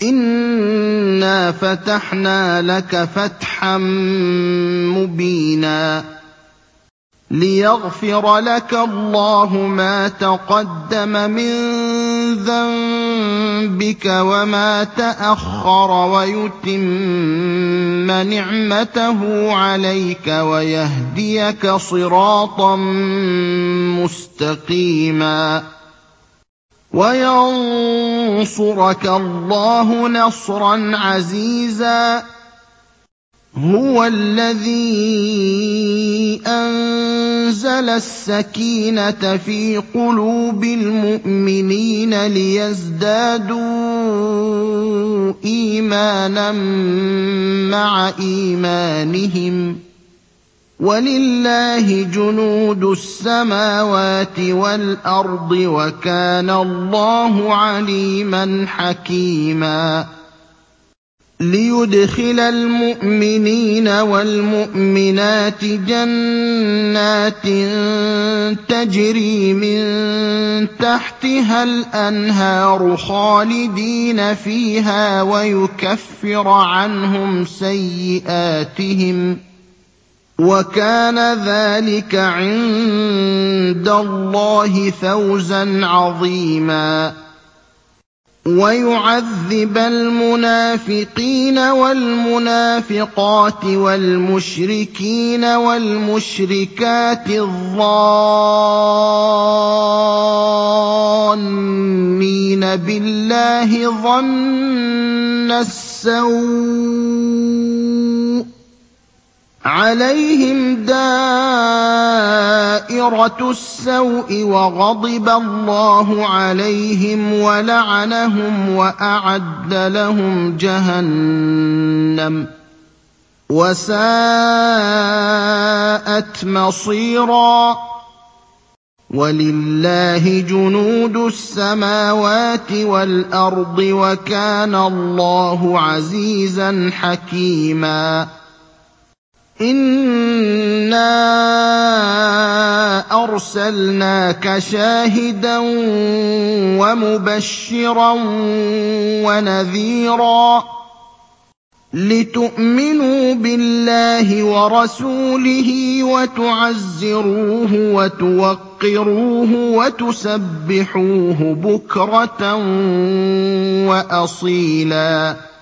إِنَّا فَتَحْنَا لَكَ فَتْحًا مُّبِينًا لِّيَغْفِرَ لَكَ اللَّهُ مَا تَقَدَّمَ مِن ذَنبِكَ وَمَا تَأَخَّرَ وَيُتِمَّ نِعْمَتَهُ عَلَيْكَ وَيَهْدِيَكَ صِرَاطًا مُّسْتَقِيمًا وَيَنصُرَكَ اللَّهُ نَصْرًا عَزِيزًا هُوَ الَّذِي أَنزَلَ السَّكِينَةَ فِي قُلُوبِ الْمُؤْمِنِينَ لِيَزْدَادُوا إِيمَانًا مَّعَ إِيمَانِهِمْ ۗ وَلِلَّهِ جُنُودُ السَّمَاوَاتِ وَالْأَرْضِ ۚ وَكَانَ اللَّهُ عَلِيمًا حَكِيمًا لِيُدْخِلَ الْمُؤْمِنِينَ وَالْمُؤْمِنَاتِ جَنَّاتٍ تَجْرِي مِن تَحْتِهَا الْأَنْهَارُ خَالِدِينَ فِيهَا وَيُكَفِّرَ عَنْهُمْ سَيِّئَاتِهِمْ ۚ وَكَانَ ذَٰلِكَ عِندَ اللَّهِ فَوْزًا عَظِيمًا وَيُعَذِّبَ الْمُنَافِقِينَ وَالْمُنَافِقَاتِ وَالْمُشْرِكِينَ وَالْمُشْرِكَاتِ الظَّانِّينَ بِاللَّهِ ظَنَّ السَّوْءِ ۚ عَلَيْهِمْ دَائِرَةُ السَّوْءِ وَغَضِبَ اللَّهُ عَلَيْهِمْ وَلَعَنَهُمْ وَأَعَدَّ لَهُمْ جَهَنَّمَ ۖ وَسَاءَتْ مَصِيرًا وَلِلَّهِ جُنُودُ السَّمَاوَاتِ وَالْأَرْضِ ۚ وَكَانَ اللَّهُ عَزِيزًا حَكِيمًا إِنَّا أَرْسَلْنَاكَ شَاهِدًا وَمُبَشِّرًا وَنَذِيرًا لِّتُؤْمِنُوا بِاللَّهِ وَرَسُولِهِ وَتُعَزِّرُوهُ وَتُوَقِّرُوهُ وَتُسَبِّحُوهُ بُكْرَةً وَأَصِيلًا